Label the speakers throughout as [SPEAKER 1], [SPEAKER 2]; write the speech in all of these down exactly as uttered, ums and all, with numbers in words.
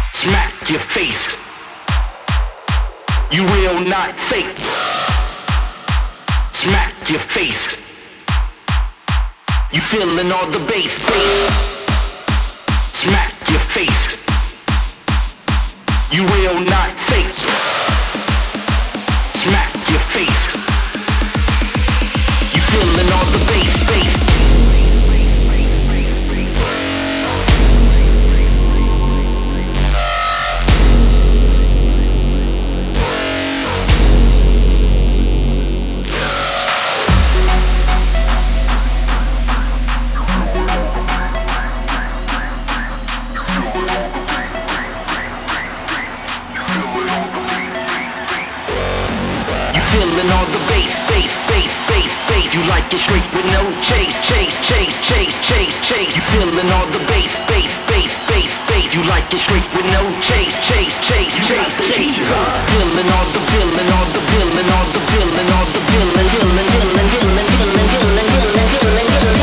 [SPEAKER 1] Smack your face. You real, not fake. Smack your face. You feeling all the bass, bass. Smack your face. You real, not fake. Smack your face. You feeling all the bass, bass. Feeling all the bass, bass, bass, bass, bass. You like it straight with no chase, chase, chase, chase, chase, chase. You feeling all the bass, bass, bass, bass, bass. You like it straight with no chase, chase, chase, chase, chase. Feeling all the feeling, all the feeling, all the feeling, all the feeling, feeling, feeling, feeling, feeling, feeling, feeling, feeling,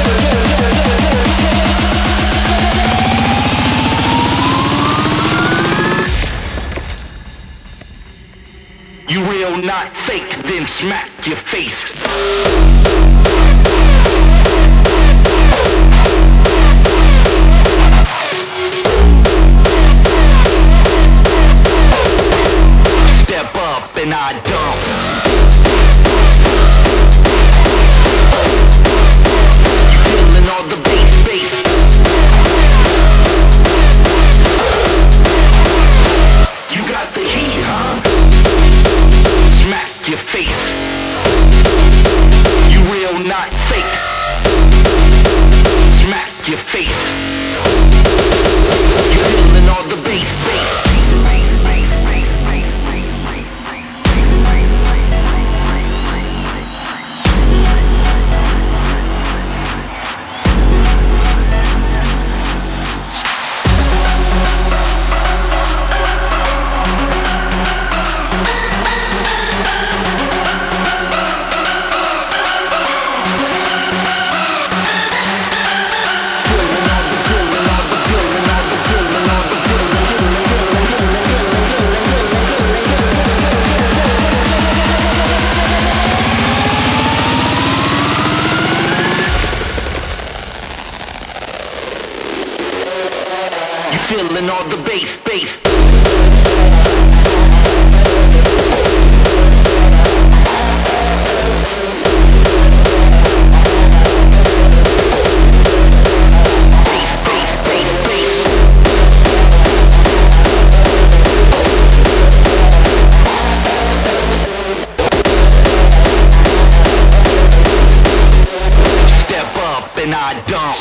[SPEAKER 1] You real, not fake, then smack your face. Step up and I dump. You feeling all the bass, bass. You got the heat, huh? Smack your face. You real, not fake. Smack your face. You feeling all the bass, bass. Feeling all the bass, bass. Bass, bass, bass, bass. Step up and I dump.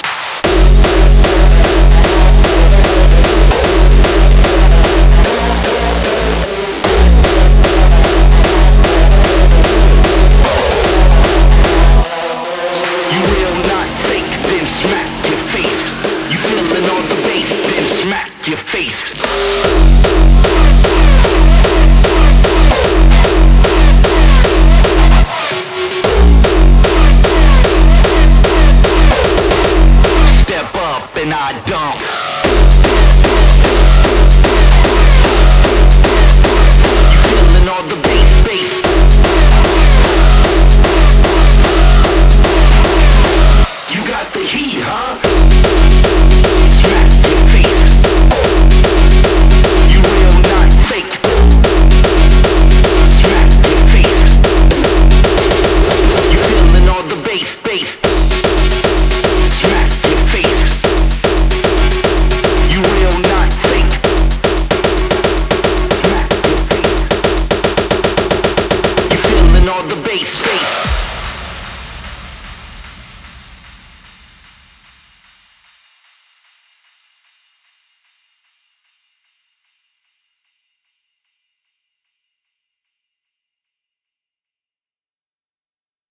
[SPEAKER 1] Smack your face. You feeling all the bass, then smack your face.